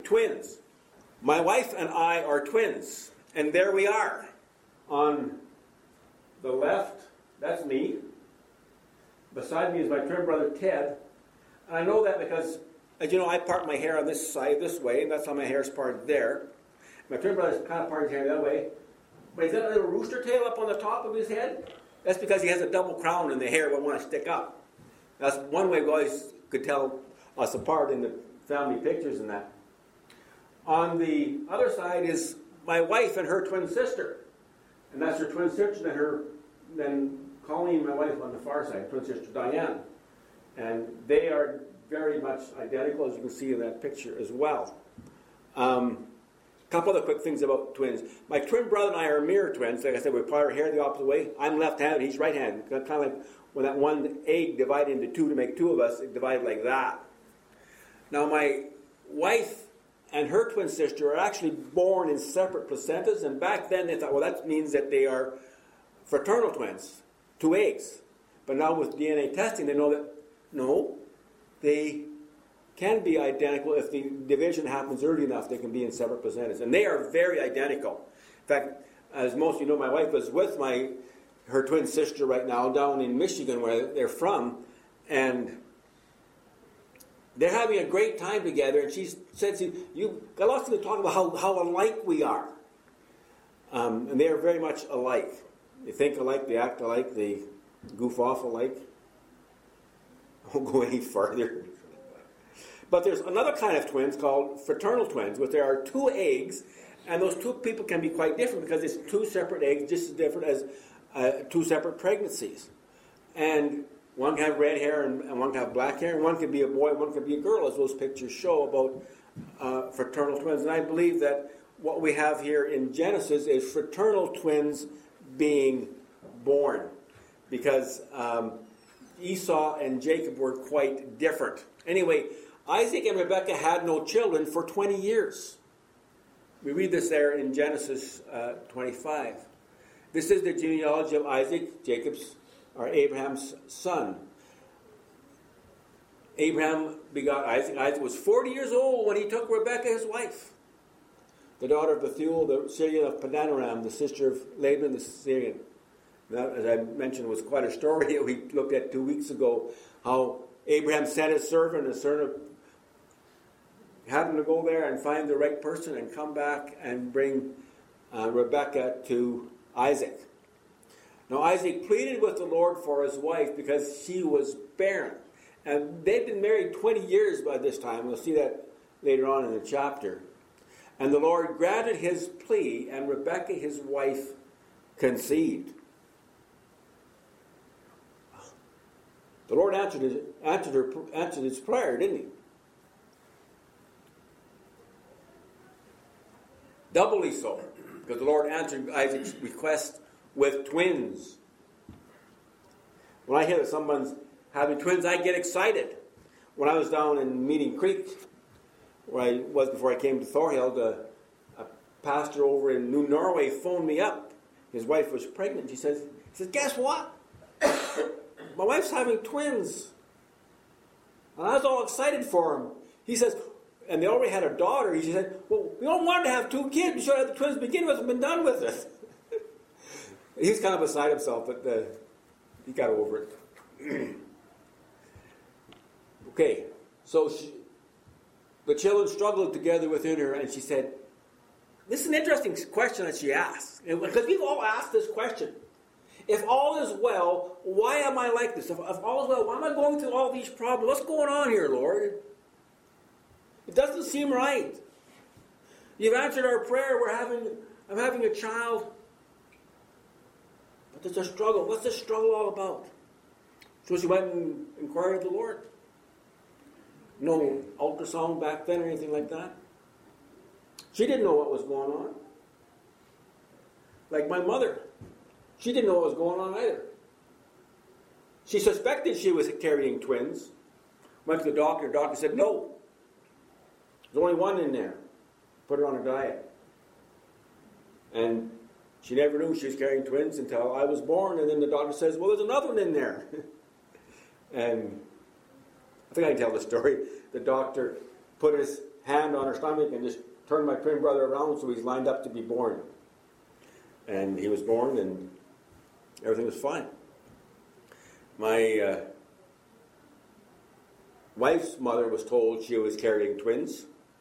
twins. My wife and I are twins. And there we are. On the left, that's me. Beside me is my twin brother Ted. And I know that because, as you know, I part my hair on this side this way, and that's how my hair is parted there. My twin brother's kind of parted his hair that way. But he's got a little rooster tail up on the top of his head. That's because he has a double crown and the hair will want to stick up. That's one way we always could tell us apart in the family pictures and that. On the other side is my wife and her twin sister. And that's her twin sister, then Colleen, my wife, on the far side, twin sister Diane. And they are very much identical, as you can see in that picture as well. A couple other quick things about twins. My twin brother and I are mirror twins. Like I said, we part our hair the opposite way. I'm left-handed, he's right-handed. Kind of like when that one egg divided into two to make two of us, it divided like that. Now, my wife and her twin sister are actually born in separate placentas, and back then they thought, well, that means that they are fraternal twins, two eggs. But now with DNA testing, they know that, no, they can be identical. If the division happens early enough, they can be in separate placentas. And they are very identical. In fact, as most of you know, my wife is with her twin sister right now down in Michigan, where they're from, and they're having a great time together. And she said, "You got lots to talk about how alike we are." And they are very much alike. They think alike, they act alike, they goof off alike. I won't go any further. But there's another kind of twins called fraternal twins, where there are two eggs, and those two people can be quite different because it's two separate eggs, just as different as two separate pregnancies. And one can have red hair and one can have black hair, and one can be a boy and one can be a girl, as those pictures show about fraternal twins. And I believe that what we have here in Genesis is fraternal twins being born, because Esau and Jacob were quite different. Anyway, Isaac and Rebekah had no children for 20 years. We read this there in Genesis 25. This is the genealogy of Isaac, Abraham's son. Abraham begot Isaac. Isaac was 40 years old when he took Rebekah, his wife, the daughter of Bethuel, the Syrian of Padanaram, the sister of Laban, the Syrian. That, as I mentioned, was quite a story that we looked at 2 weeks ago, how Abraham sent his servant, had him to go there and find the right person and come back and bring Rebekah to Isaac. Now Isaac pleaded with the Lord for his wife because she was barren. And they'd been married 20 years by this time. We'll see that later on in the chapter. And the Lord granted his plea, and Rebekah, his wife, conceived. The Lord answered his prayer, didn't he? Doubly so, because the Lord answered Isaac's request with twins. When I hear that someone's having twins, I get excited. When I was down in Meeting Creek, where I was before I came to Thorhild, a pastor over in New Norway phoned me up. His wife was pregnant. He says, "Guess what? My wife's having twins." And I was all excited for him. He says, and they already had a daughter. He said, "Well, we don't want to have two kids. We should have the twins to begin with and been done with it." He was kind of beside himself, but he got over it. Okay, so the children struggled together within her, and she said, this is an interesting question that she asked, because we've all asked this question. If all is well, why am I like this? If all is well, why am I going through all these problems? What's going on here, Lord? It doesn't seem right. You've answered our prayer. I'm having a child. But there's a struggle. What's this struggle all about? So she went and inquired of the Lord. No ultrasound back then or anything like that. She didn't know what was going on. Like my mother. She didn't know what was going on either. She suspected she was carrying twins. Went to the doctor. The doctor said, no. There's only one in there. Put her on a diet. And she never knew she was carrying twins until I was born. And then the doctor says, well, there's another one in there. And I think I can tell the story. The doctor put his hand on her stomach and just turned my twin brother around so he's lined up to be born. And he was born and everything was fine. My wife's mother was told she was carrying twins.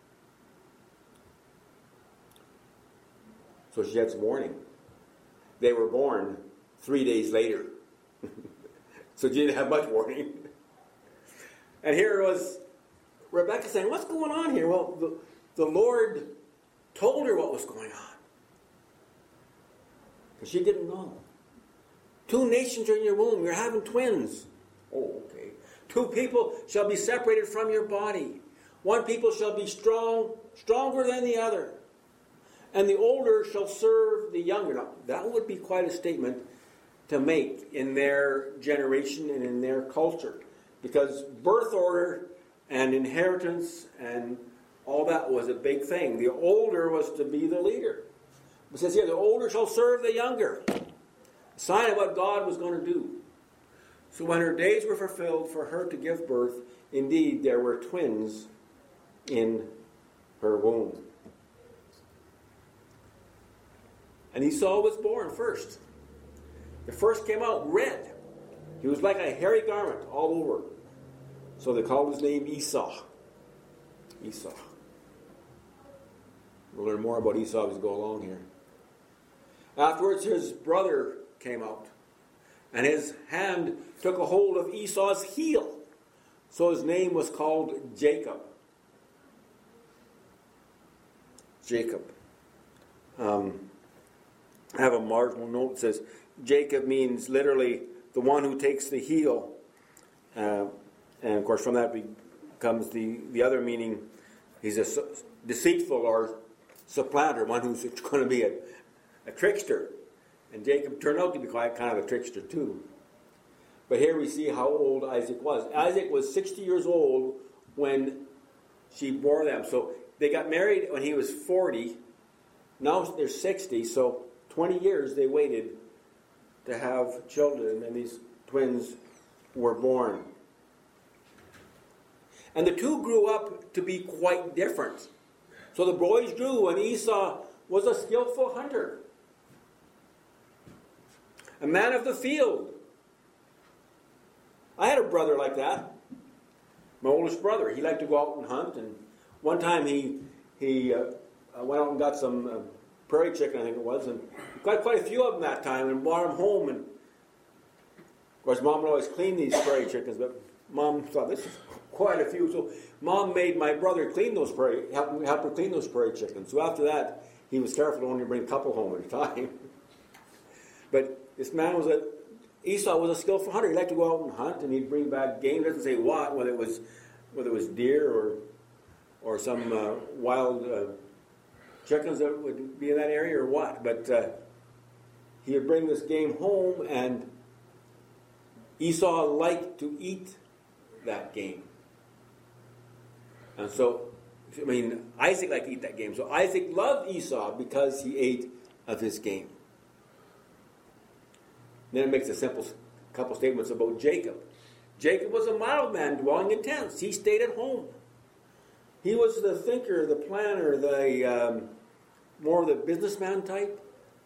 So she had some warning. They were born 3 days later. So she didn't have much warning. And here was Rebecca saying, what's going on here? Well, the Lord told her what was going on. But she didn't know. 2 nations are in your womb. You're having twins. Oh, okay. 2 people shall be separated from your body. 1 people shall be stronger than the other. And the older shall serve the younger. Now, that would be quite a statement to make in their generation and in their culture. Because birth order and inheritance and all that was a big thing. The older was to be the leader. It says here, the older shall serve the younger. A sign of what God was going to do. So when her days were fulfilled for her to give birth, indeed there were twins in her womb. And Esau was born first. The first came out red. He was like a hairy garment all over. So they called his name Esau. Esau. We'll learn more about Esau as we go along here. Afterwards, his brother came out. And his hand took a hold of Esau's heel. So his name was called Jacob. Jacob. I have a marginal note that says Jacob means literally the one who takes the heel. And of course from that comes the other meaning. He's a deceitful or supplanter, one who's going to be a trickster. And Jacob turned out to be quite kind of a trickster too. But here we see how old Isaac was. Isaac was 60 years old when she bore them. So they got married when he was 40. Now they're 60, so 20 years they waited to have children, and these twins were born. And the 2 grew up to be quite different. So the boys grew, and Esau was a skillful hunter, a man of the field. I had a brother like that, my oldest brother. He liked to go out and hunt, and one time he went out and got some prairie chicken, I think it was, and got quite a few of them that time and brought them home. And of course, Mom would always clean these prairie chickens, but Mom thought this is quite a few, so Mom made my brother clean those help her clean those prairie chickens. So after that, he was careful to only bring a couple home at a time. But this man Esau was a skillful hunter. He liked to go out and hunt, and he'd bring back game. It doesn't say what, whether it was deer or some wild chickens that would be in that area or what. But he would bring this game home, and Esau liked to eat that game. And so, Isaac liked to eat that game. So Isaac loved Esau because he ate of his game. Then it makes a couple statements about Jacob. Jacob was a mild man dwelling in tents. He stayed at home. He was the thinker, the planner, the more the businessman type.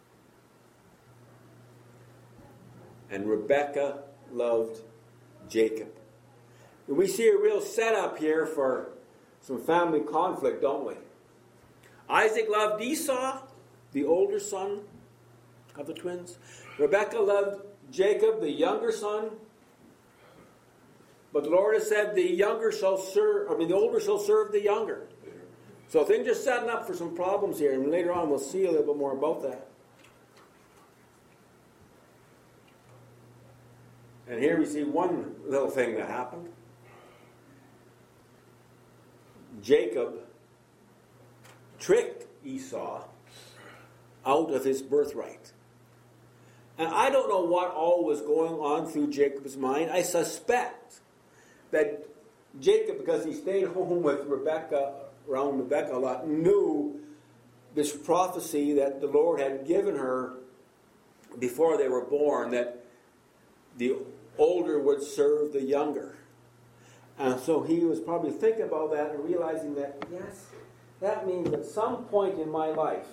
And Rebekah loved Jacob. And we see a real setup here for some family conflict, don't we? Isaac loved Esau, the older son of the twins. Rebekah loved Jacob, the younger son. But the Lord has said the older shall serve the younger. So things are setting up for some problems here, and later on we'll see a little bit more about that. And here we see one little thing that happened. Jacob tricked Esau out of his birthright. And I don't know what all was going on through Jacob's mind. I suspect that Jacob, because he stayed home with around Rebekah a lot, knew this prophecy that the Lord had given her before they were born, that the older would serve the younger. And so he was probably thinking about that and realizing that, yes, that means at some point in my life,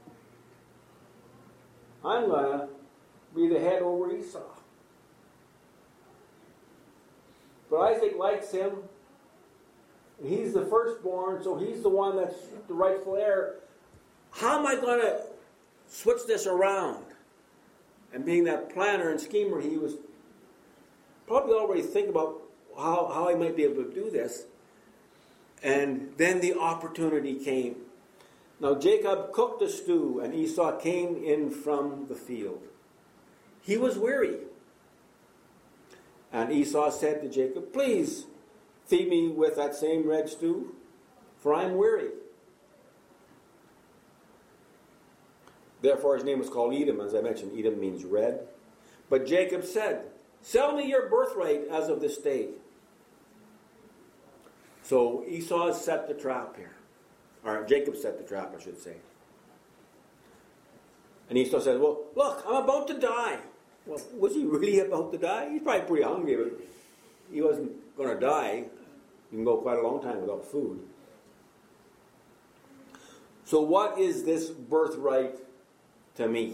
I'm going to be the head over Esau. But Isaac likes him. And he's the firstborn, so he's the one that's the rightful heir. How am I going to switch this around? And being that planner and schemer, he was probably already thinking about how he might be able to do this. And then the opportunity came. Now Jacob cooked a stew, and Esau came in from the field. He was weary. And Esau said to Jacob, "Please feed me with that same red stew, for I am weary." Therefore his name was called Edom. As I mentioned, Edom means red. But Jacob said, "Sell me your birthright as of this day." So Esau set the trap here. Or Jacob set the trap, I should say. And Esau said, "Well, look, I'm about to die." Well, was he really about to die? He's probably pretty hungry, but he wasn't going to die. You can go quite a long time without food. So what is this birthright to me?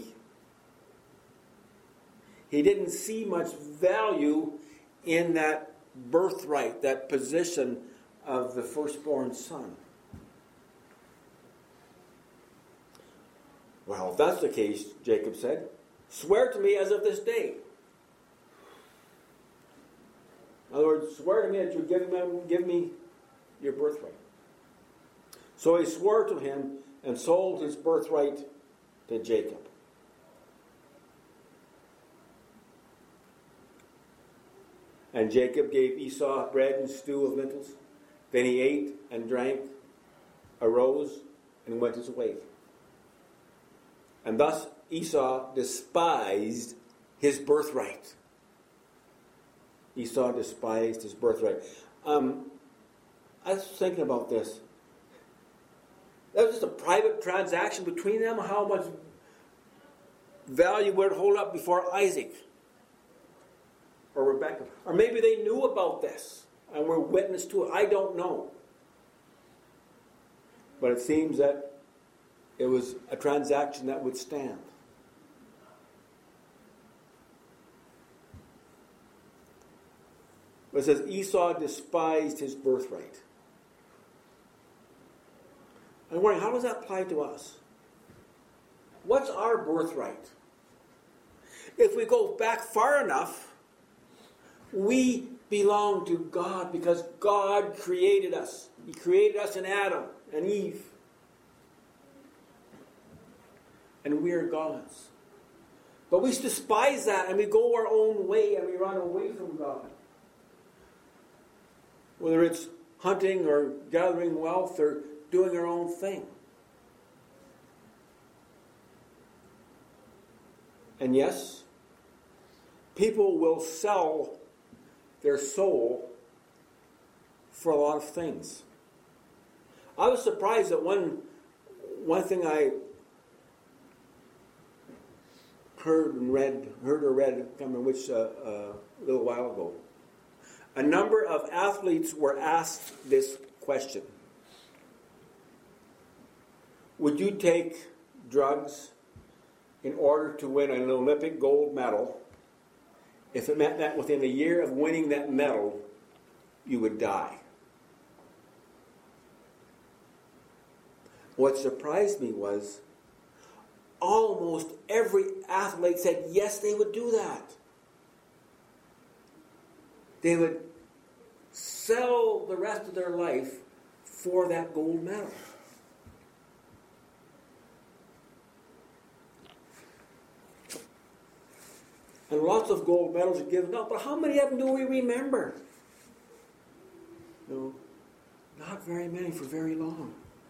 He didn't see much value in that birthright, that position of the firstborn son. Well, if that's the case, Jacob said, "Swear to me as of this day." In other words, swear to me that you give me your birthright. So he swore to him and sold his birthright to Jacob. And Jacob gave Esau bread and stew of lentils. Then he ate and drank, arose, and went his way. And thus Esau despised his birthright. Esau despised his birthright. I was thinking about this. That was just a private transaction between them. How much value would it hold up before Isaac or Rebekah? Or maybe they knew about this and were witness to it. I don't know. But it seems that it was a transaction that would stand. But it says Esau despised his birthright. I'm wondering, how does that apply to us? What's our birthright? If we go back far enough, we belong to God because God created us. He created us in Adam and Eve. And we are God's. But we despise that and we go our own way and we run away from God. Whether it's hunting or gathering wealth or doing our own thing. And yes, people will sell their soul for a lot of things. I was surprised that one thing I heard or read, I can't remember which, a little while ago. A number of athletes were asked this question. Would you take drugs in order to win an Olympic gold medal if it meant that within a year of winning that medal, you would die? What surprised me was almost every athlete said yes, they would do that. They would sell the rest of their life for that gold medal. And lots of gold medals are given out, but how many of them do we remember? No, not very many for very long.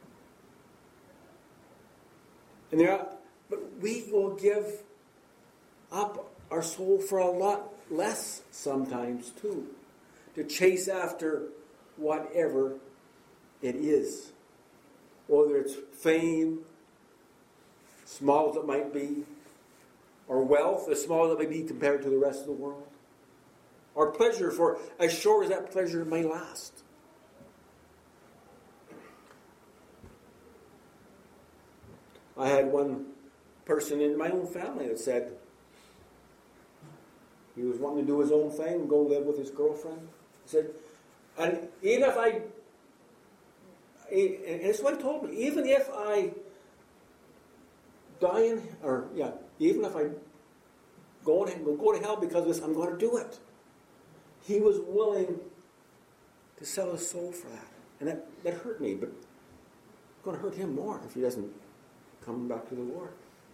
And but we will give up our soul for a lot less sometimes too, to chase after whatever it is. Whether it's fame, small as it might be, or wealth, as small as it may be compared to the rest of the world. or pleasure for as short as that pleasure may last. I had one person in my own family that said he was wanting to do his own thing and go live with his girlfriend. He said, and even if and it's what he told me, even if I die even if I go to hell because of this, I'm going to do it. He was willing to sell his soul for that. And that hurt me, but it's going to hurt him more if he doesn't come back to the Lord.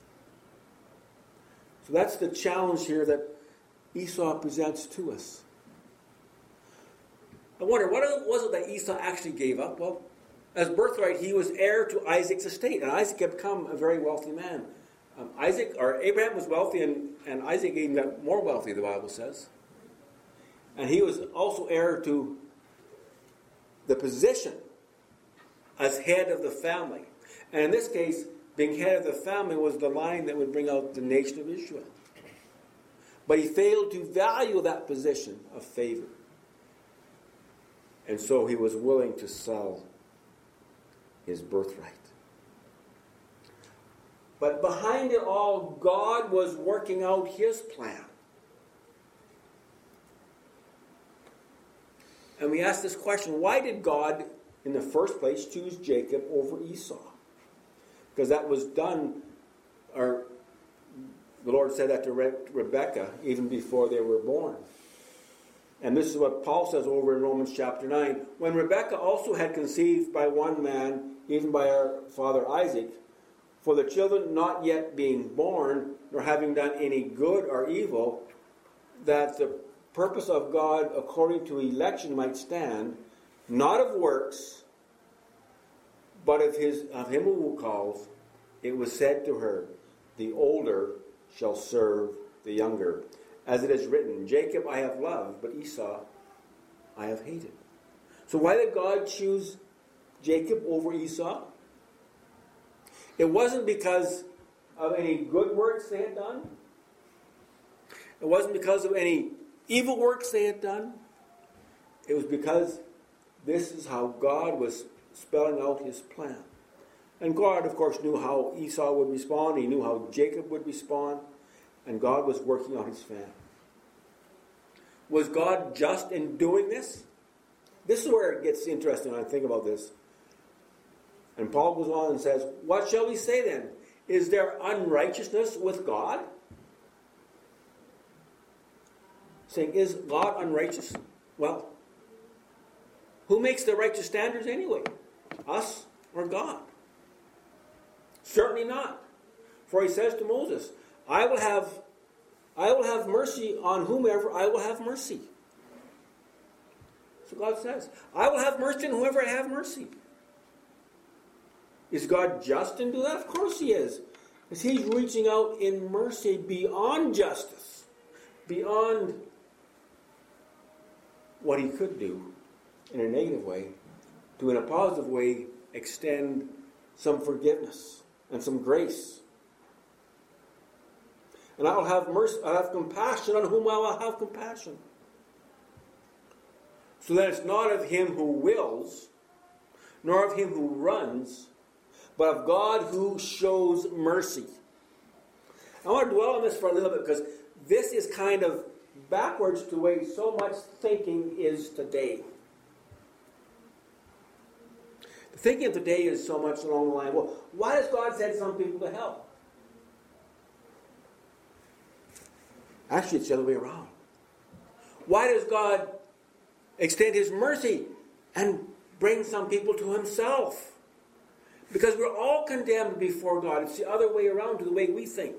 So that's the challenge here that Esau presents to us. I wonder, what was it that Esau actually gave up? Well, as birthright, he was heir to Isaac's estate, and Isaac had become a very wealthy man. Abraham was wealthy, and Isaac even got more wealthy, the Bible says. And he was also heir to the position as head of the family. And in this case, being head of the family was the line that would bring out the nation of Israel. But he failed to value that position of favor. And so he was willing to sell his birthright. But behind it all, God was working out his plan. And we ask this question, why did God, in the first place, choose Jacob over Esau? Because that was done, or the Lord said that to Rebekah even before they were born. And this is what Paul says over in Romans chapter 9. When Rebekah also had conceived by one man, even by our father Isaac, for the children not yet being born, nor having done any good or evil, that the purpose of God according to election might stand, not of works, but of him who calls, it was said to her, the older shall serve the younger. As it is written, Jacob I have loved, but Esau I have hated. So why did God choose Jacob over Esau? It wasn't because of any good works they had done. It wasn't because of any evil works they had done. It was because this is how God was spelling out his plan. And God, of course, knew how Esau would respond. He knew how Jacob would respond. And God was working on his family. Was God just in doing this? This is where it gets interesting when I think about this. And Paul goes on and says, what shall we say then? Is there unrighteousness with God? Saying, is God unrighteous? Well, who makes the righteous standards anyway? Us or God? Certainly not. For he says to Moses, I will have mercy on whomever I will have mercy. So God says, I will have mercy on whoever I have mercy. Is God just in doing that? Of course he is. Because he's reaching out in mercy beyond justice. Beyond what he could do in a negative way. To, in a positive way, extend some forgiveness and some grace. And I will have mercy, I will have compassion on whom I will have compassion. So that it's not of him who wills, nor of him who runs, but of God who shows mercy. I want to dwell on this for a little bit because this is kind of backwards to the way so much thinking is today. The thinking of today is so much along the line, well, why does God send some people to hell? Actually, it's the other way around. Why does God extend his mercy and bring some people to himself? Because we're all condemned before God. It's the other way around to the way we think.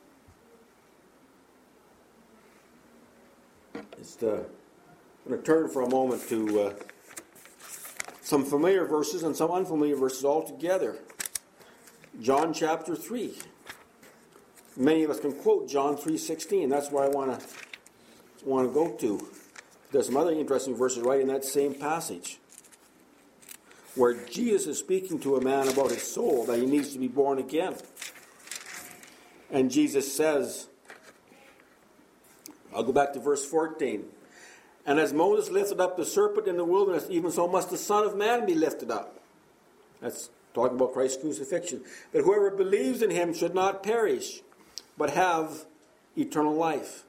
I'm going to turn for a moment to some familiar verses and some unfamiliar verses altogether. John chapter 3. Many of us can quote John 3:16. That's where I want to go to. There's some other interesting verses right in that same passage, where Jesus is speaking to a man about his soul, that he needs to be born again. And Jesus says, I'll go back to verse 14. And as Moses lifted up the serpent in the wilderness, even so must the Son of Man be lifted up. That's talking about Christ's crucifixion. That whoever believes in him should not perish, but have eternal life.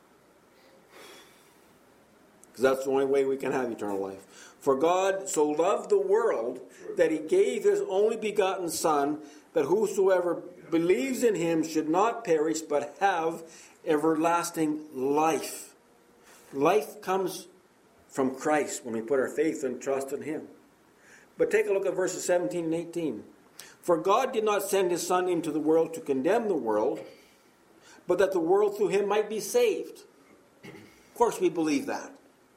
Because that's the only way we can have eternal life. For God so loved the world that he gave his only begotten Son, that whosoever believes in him should not perish, but have everlasting life. Life comes from Christ when we put our faith and trust in him. But take a look at verses 17 and 18. For God did not send his Son into the world to condemn the world, but that the world through him might be saved. Of course we believe that.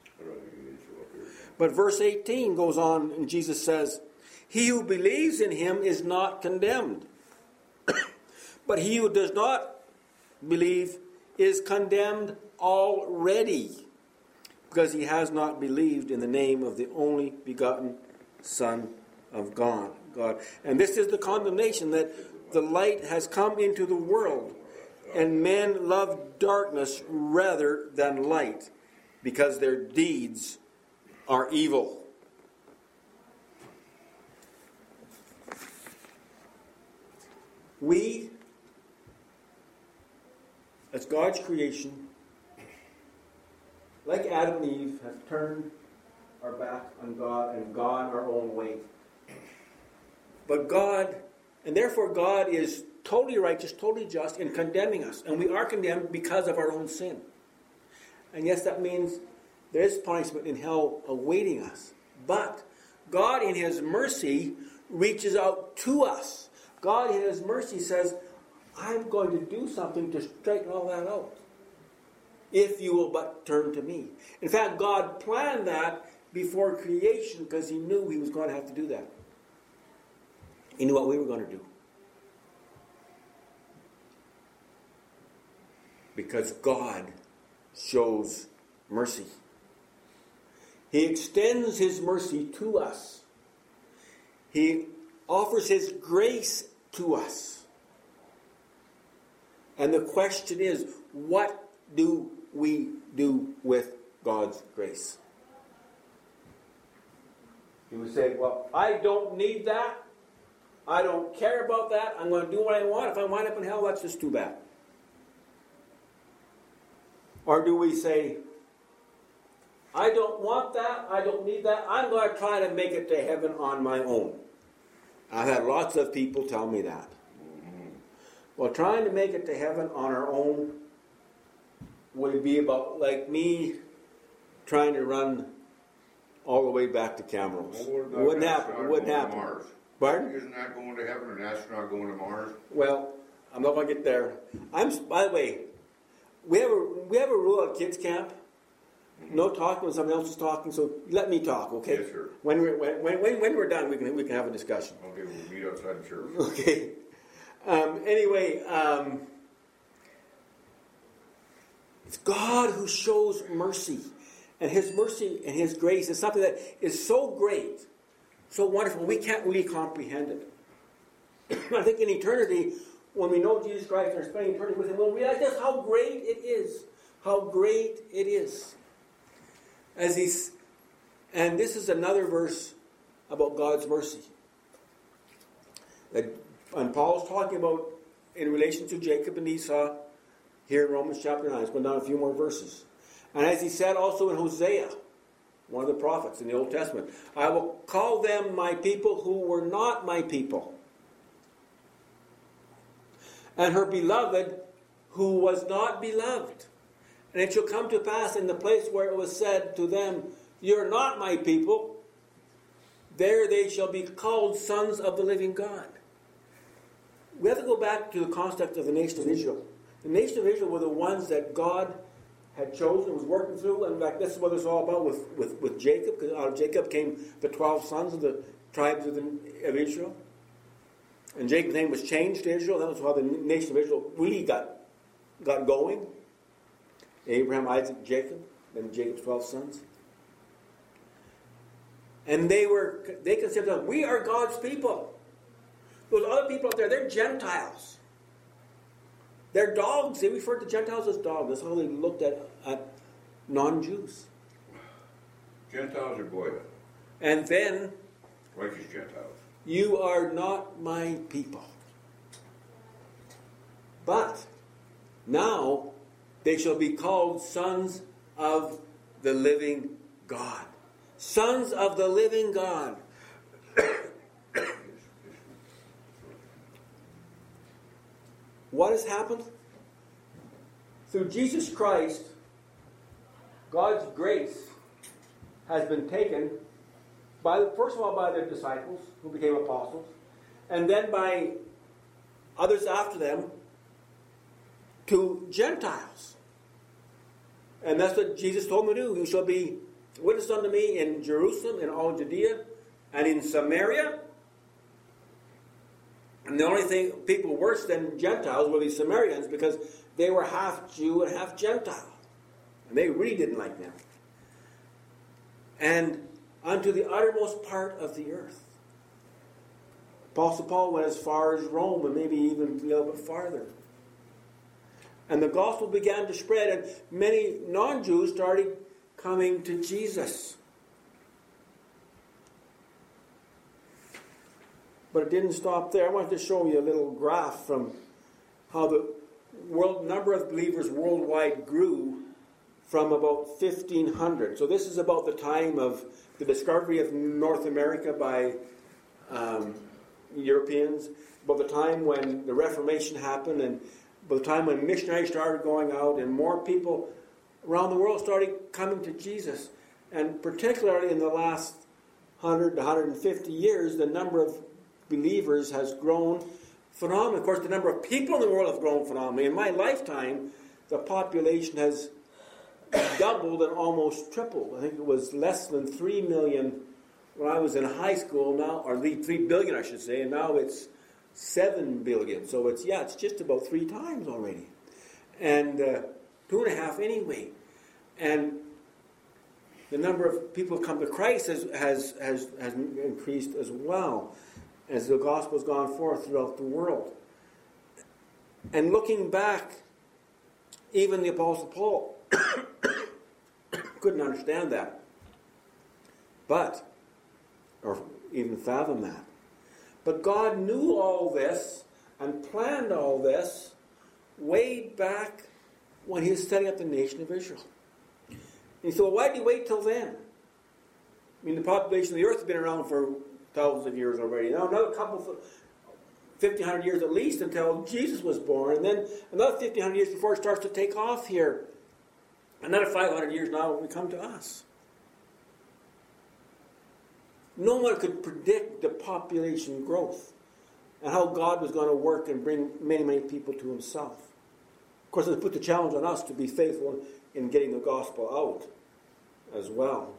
But verse 18 goes on, and Jesus says, he who believes in him is not condemned. But he who does not believe is condemned already, because he has not believed in the name of the only begotten Son of God. And this is the condemnation, that the light has come into the world, and men love darkness rather than light, because their deeds are evil. We, as God's creation, like Adam and Eve, have turned our back on God and gone our own way. But God, and therefore God is totally righteous, totally just in condemning us. And we are condemned because of our own sin. And yes, that means there is punishment in hell awaiting us. But God in his mercy reaches out to us. God in his mercy says, I'm going to do something to straighten all that out, if you will but turn to me. In fact, God planned that before creation because he knew he was going to have to do that. He knew what we were going to do. Because God shows mercy. He extends his mercy to us. He offers his grace to us. And the question is, what do we do with God's grace? You would say, well, I don't need that. I don't care about that. I'm going to do what I want. If I wind up in hell, that's just too bad. Or do we say, I don't want that. I don't need that. I'm going to try to make it to heaven on my own. I've had lots of people tell me that. Well, trying to make it to heaven on our own would be about like me trying to run all the way back to Camrose. It wouldn't happen. It wouldn't happen. Mars. Pardon? Isn't that going to heaven, an astronaut going to Mars? Well, I'm not going to get there. By the way, we have a rule at kids camp. No talking when somebody else is talking, so let me talk, okay? Yes, sir. When we're done, we can have a discussion. Okay, we'll meet outside the church. Okay. Anyway, it's God who shows mercy. And his mercy and his grace is something that is so great, so wonderful, we can't really comprehend it. I think in eternity, when we know Jesus Christ and are spending eternity with him, we'll realize just how great it is. How great it is. And this is another verse about God's mercy. And Paul's talking about in relation to Jacob and Esau here in Romans chapter 9. It's going down a few more verses. And as he said also in Hosea, one of the prophets in the Old Testament, I will call them my people who were not my people, and her beloved who was not beloved. And it shall come to pass in the place where it was said to them, you're not my people, there they shall be called sons of the living God. We have to go back to the context of the nation of Israel. The nation of Israel were the ones that God had chosen, was working through, and in fact, this is what it's all about with Jacob, because out of Jacob came the 12 sons of the tribes of Israel. And Jacob's name was changed to Israel. That was how the nation of Israel really got going. Abraham, Isaac, Jacob, then Jacob's 12 sons. And they considered themselves, we are God's people. Those other people out there, they're Gentiles. They're dogs. They referred to Gentiles as dogs. That's how they looked at non-Jews. Gentiles or Goya? And then, Righteous Gentiles. you are not my people. But now they shall be called sons of the living God. Sons of the living God. What has happened? Through Jesus Christ, God's grace has been taken by, first of all, by their disciples who became apostles, and then by others after them to Gentiles. And that's what Jesus told me to do. You shall be witnesses unto me in Jerusalem, in all Judea, and in Samaria. And the only thing, people worse than Gentiles were the Samaritans, because they were half Jew and half Gentile. And they really didn't like them. And unto the uttermost part of the earth. Apostle Paul went as far as Rome, and maybe even a little bit farther. And the gospel began to spread, and many non-Jews started coming to Jesus. But it didn't stop there. I wanted to show you a little graph from how the number of believers worldwide grew from about 1500. So this is about the time of the discovery of North America by Europeans, about the time when the Reformation happened, and by the time when missionaries started going out, and more people around the world started coming to Jesus. And particularly in the last 100 to 150 years, the number of believers has grown phenomenally. Of course, the number of people in the world have grown phenomenally. In my lifetime, the population has doubled and almost tripled. I think it was less than 3 million when I was in high school now, or 3 billion I should say, and now it's 7 billion. So it's just about 3 times already. And 2.5 anyway. And the number of people who come to Christ has increased as well, as the gospel has gone forth throughout the world. And looking back, even the Apostle Paul couldn't understand that. Or even fathom that. But God knew all this and planned all this way back when He was setting up the nation of Israel. And he said, well, why did He wait till then? I mean, the population of the earth has been around for thousands of years already. Now, another couple, 1,500 years at least until Jesus was born. And then another 1,500 years before it starts to take off here. Another 500 years now when we come to us. No one could predict the population growth and how God was going to work and bring many, many people to Himself. Of course, it put the challenge on us to be faithful in getting the gospel out as well.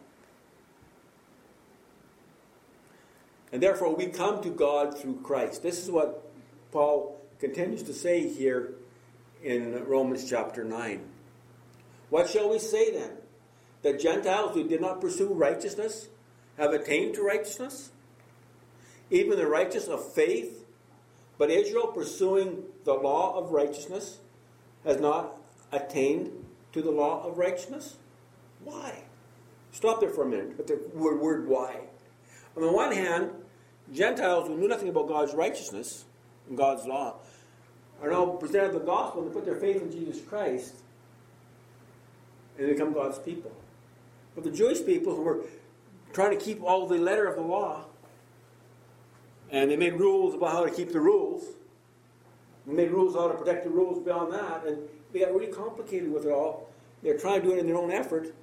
And therefore, we come to God through Christ. This is what Paul continues to say here in Romans chapter 9. What shall we say then? That Gentiles who did not pursue righteousness have attained to righteousness? Even the righteous of faith, but Israel pursuing the law of righteousness has not attained to the law of righteousness? Why? Stop there for a minute with the word why. On the one hand, Gentiles who knew nothing about God's righteousness and God's law are now presented the gospel and put their faith in Jesus Christ and become God's people. But the Jewish people who were trying to keep all the letter of the law, and they made rules about how to keep the rules, they made rules how to protect the rules beyond that, and they got really complicated with it all. They're trying to do it in their own effort,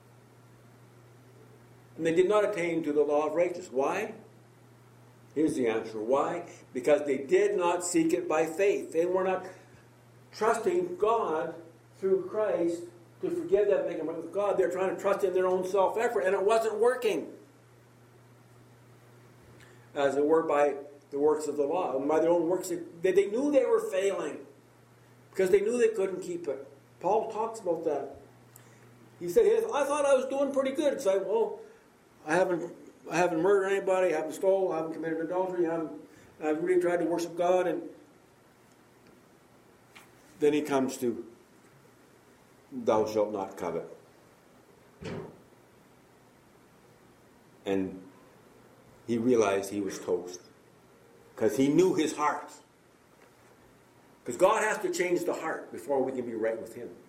and they did not attain to the law of righteousness. Why? Here's the answer. Why? Because they did not seek it by faith. They were not trusting God through Christ to forgive them, make them right with God. They're trying to trust in their own self-effort, and it wasn't working. As it were, by the works of the law. And by their own works, they knew they were failing because they knew they couldn't keep it. Paul talks about that. He said, I thought I was doing pretty good. It's like, well, I haven't murdered anybody, I haven't stolen, I haven't committed adultery, I've really tried to worship God. And then he comes to, thou shalt not covet. And he realized he was toast. Because he knew his heart. Because God has to change the heart before we can be right with him.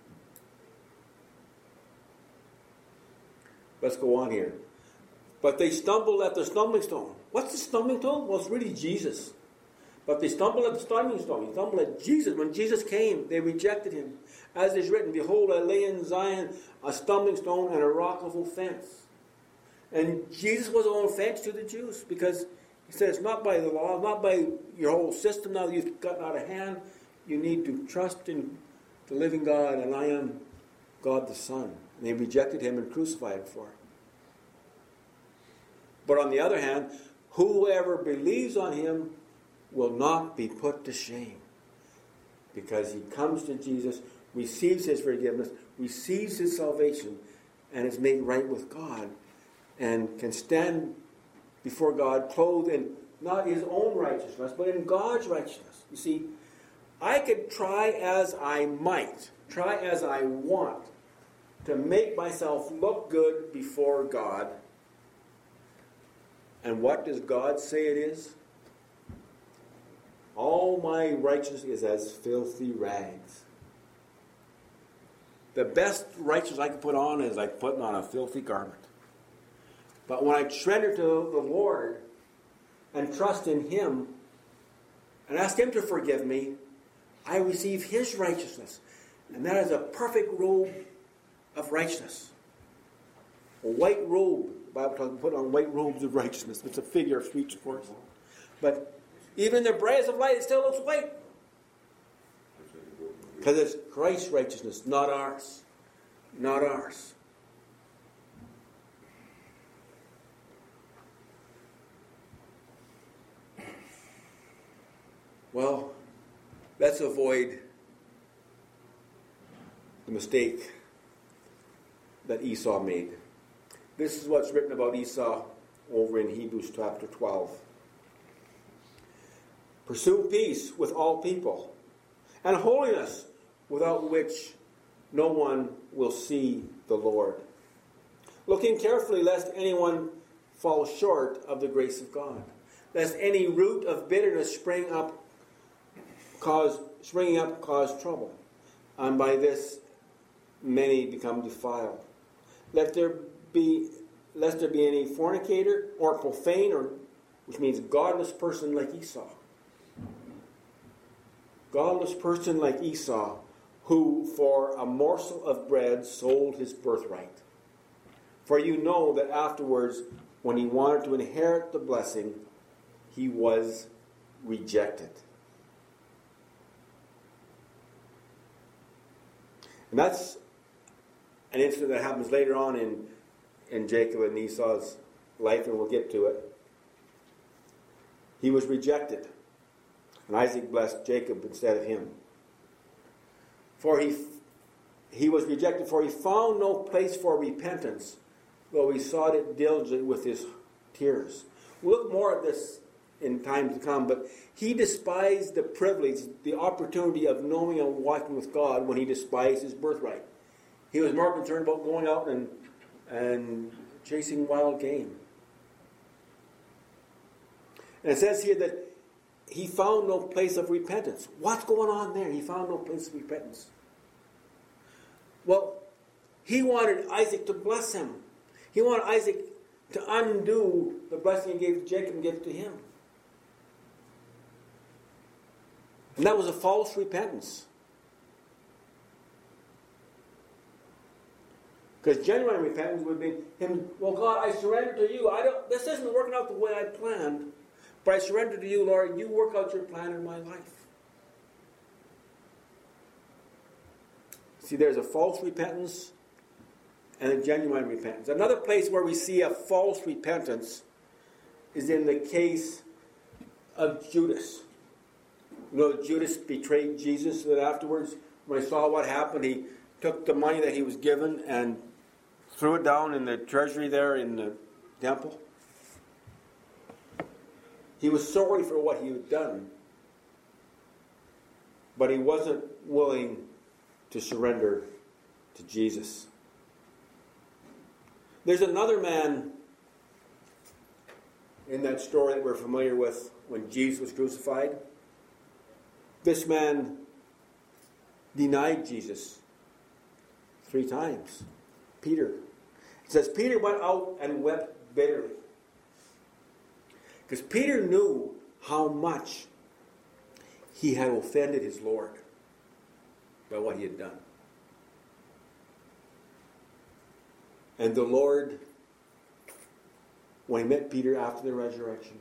Let's go on here. But they stumbled at the stumbling stone. What's the stumbling stone? Well, it's really Jesus. But they stumbled at the stumbling stone. They stumbled at Jesus. When Jesus came, they rejected him. As is written, behold, I lay in Zion a stumbling stone and a rock of offense. And Jesus was an offense to the Jews because he said it's not by the law, not by your whole system now that you've gotten out of hand. You need to trust in the living God, and I am God the Son. And they rejected him and crucified him for it. But on the other hand, whoever believes on him will not be put to shame. Because he comes to Jesus, receives his forgiveness, receives his salvation, and is made right with God, and can stand before God clothed in not his own righteousness, but in God's righteousness. You see, I could try as I might, try as I want, to make myself look good before God. And what does God say it is? All my righteousness is as filthy rags. The best righteousness I can put on is like putting on a filthy garment. But when I surrender to the Lord and trust in him and ask him to forgive me, I receive his righteousness. And that is a perfect robe of righteousness. A white robe. The Bible talks about putting on white robes of righteousness. It's a figure of speech, of course. But even in the brightest of light, it still looks white. Because it's Christ's righteousness, not ours. Not ours. Well, let's avoid the mistake that Esau made. This is what's written about Esau over in Hebrews chapter 12. Pursue peace with all people, and holiness, without which no one will see the Lord. Looking carefully lest anyone fall short of the grace of God, lest any root of bitterness springing up cause trouble, and by this many become defiled. Lest there be any fornicator or profane, or which means godless person like Esau. Godless person like Esau, who for a morsel of bread sold his birthright. For you know that afterwards, when he wanted to inherit the blessing, he was rejected. And that's an incident that happens later on in Jacob and Esau's life, and we'll get to it. He was rejected. And Isaac blessed Jacob instead of him. For he was rejected, for he found no place for repentance, though he sought it diligently with his tears. We'll look more at this in time to come, but he despised the privilege, the opportunity of knowing and walking with God when he despised his birthright. He was more concerned about going out and chasing wild game. And it says here that he found no place of repentance. What's going on there? He found no place of repentance. Well, he wanted Isaac to bless him. He wanted Isaac to undo the blessing he gave to Jacob and give it to him. And that was a false repentance. Because genuine repentance would be him, well, God, I surrender to you. This isn't working out the way I planned. But I surrender to you, Lord, and you work out your plan in my life. See, there's a false repentance and a genuine repentance. Another place where we see a false repentance is in the case of Judas. You know that Judas betrayed Jesus, that afterwards, when he saw what happened, he took the money that he was given and threw it down in the treasury there in the temple. He was sorry for what he had done, but he wasn't willing to surrender to Jesus. There's another man in that story that we're familiar with when Jesus was crucified, this man denied Jesus 3 times. Peter. It says Peter went out and wept bitterly. Because Peter knew how much he had offended his Lord by what he had done. And the Lord, when he met Peter after the resurrection,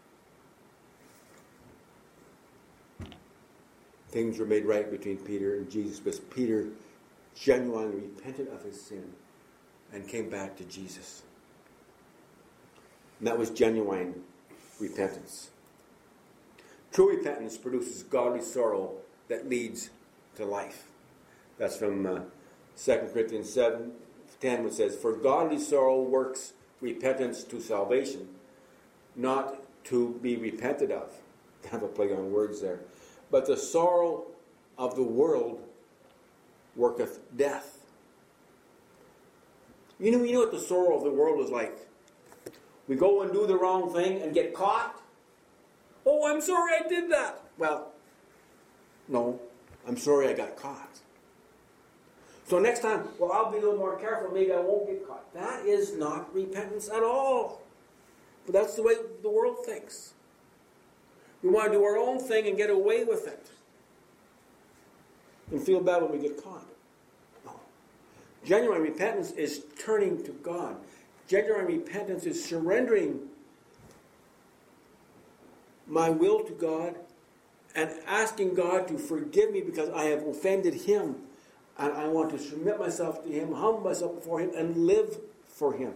things were made right between Peter and Jesus, because Peter genuinely repented of his sin and came back to Jesus. And that was genuine repentance. True repentance produces godly sorrow that leads to life. That's from 2 Corinthians 7:10, which says, "For godly sorrow works repentance to salvation, not to be repented of." I have a play on words there. But the sorrow of the world worketh death. You know what the sorrow of the world is like? We go and do the wrong thing and get caught. Oh, I'm sorry I did that. Well, no, I'm sorry I got caught. So next time, well, I'll be a little more careful. Maybe I won't get caught. That is not repentance at all. But that's the way the world thinks. We want to do our own thing and get away with it. And feel bad when we get caught. No. Genuine repentance is turning to God. Genuine repentance is surrendering my will to God and asking God to forgive me because I have offended Him. And I want to submit myself to Him, humble myself before Him, and live for Him.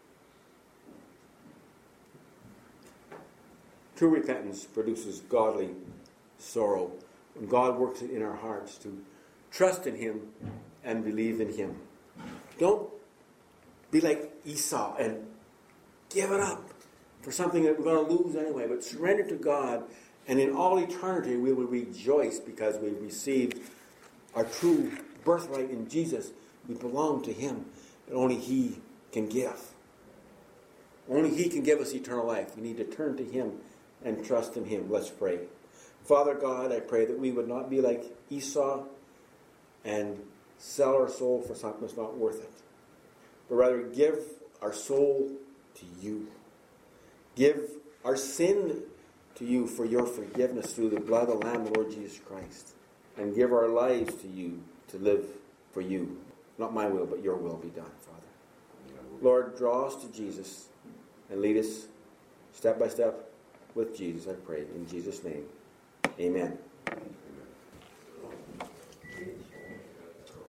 True repentance produces godly sorrow when God works it in our hearts to trust in Him and believe in Him. Don't be like Esau and give it up for something that we're going to lose anyway, but surrender to God, and in all eternity we will rejoice because we received our true birthright in Jesus. We belong to Him, and only He can give. Only He can give us eternal life. We need to turn to Him and trust in Him. Let's pray. Father God, I pray that we would not be like Esau and sell our soul for something that's not worth it, but rather give our soul to You. Give our sin to You for Your forgiveness through the blood of the Lamb, the Lord Jesus Christ. And give our lives to You to live for You. Not my will, but Your will be done, Father. Lord, draw us to Jesus and lead us step by step with Jesus, I pray. In Jesus' name, amen.